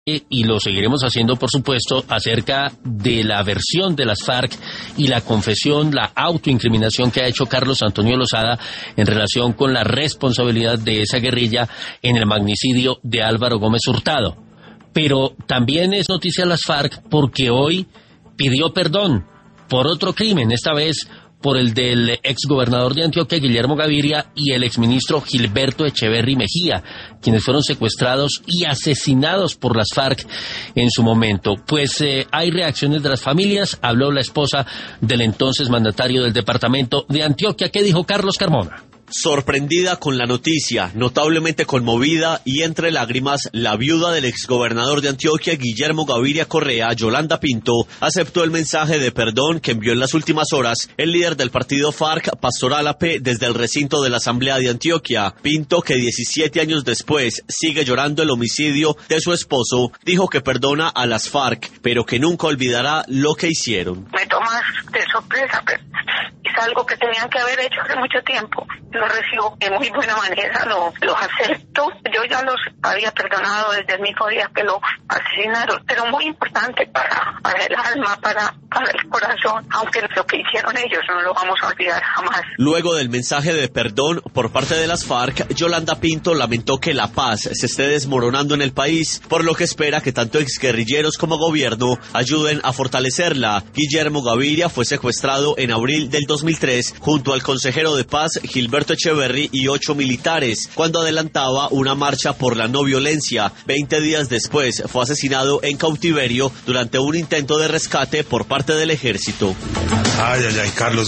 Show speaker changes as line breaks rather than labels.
y lo seguiremos haciendo, por supuesto, acerca de la versión de las FARC y la confesión, la autoincriminación que ha hecho Carlos Antonio Lozada en relación con la responsabilidad de esa guerrilla en el magnicidio de Álvaro Gómez Hurtado. Pero también es noticia las FARC porque hoy pidió perdón por otro crimen, esta vez por el del exgobernador de Antioquia, Guillermo Gaviria, y el exministro Gilberto Echeverry Mejía, quienes fueron secuestrados y asesinados por las FARC en su momento. Pues hay reacciones de las familias. Habló la esposa del entonces mandatario del departamento de Antioquia. ¿Qué dijo Carlos Carmona?
Sorprendida con la noticia, notablemente conmovida y entre lágrimas, la viuda del exgobernador de Antioquia, Guillermo Gaviria Correa, Yolanda Pinto, aceptó el mensaje de perdón que envió en las últimas horas el líder del partido FARC, Pastor Álape, desde el recinto de la Asamblea de Antioquia. Pinto, que 17 años después sigue llorando el homicidio de su esposo, dijo que perdona a las FARC, pero que nunca olvidará lo que hicieron.
Me tomas de sorpresa, pero es algo que tenían que haber hecho hace mucho tiempo. Lo recibo de muy buena manera, los acepto. Yo ya los había perdonado desde el mismo día que lo asesinaron, pero muy importante para el alma, para el corazón, aunque lo que hicieron ellos no lo vamos a olvidar jamás.
Luego del mensaje de perdón por parte de las FARC, Yolanda Pinto lamentó que la paz se esté desmoronando en el país, por lo que espera que tanto exguerrilleros como gobierno ayuden a fortalecerla. Guillermo Gaviria fue secuestrado en abril del 2003 junto al consejero de paz Gilberto Echeverry y 8 militares, cuando adelantaba una marcha por la no violencia. 20 días después fue asesinado en cautiverio durante un intento de rescate por parte del ejército.
Ay, Carlos.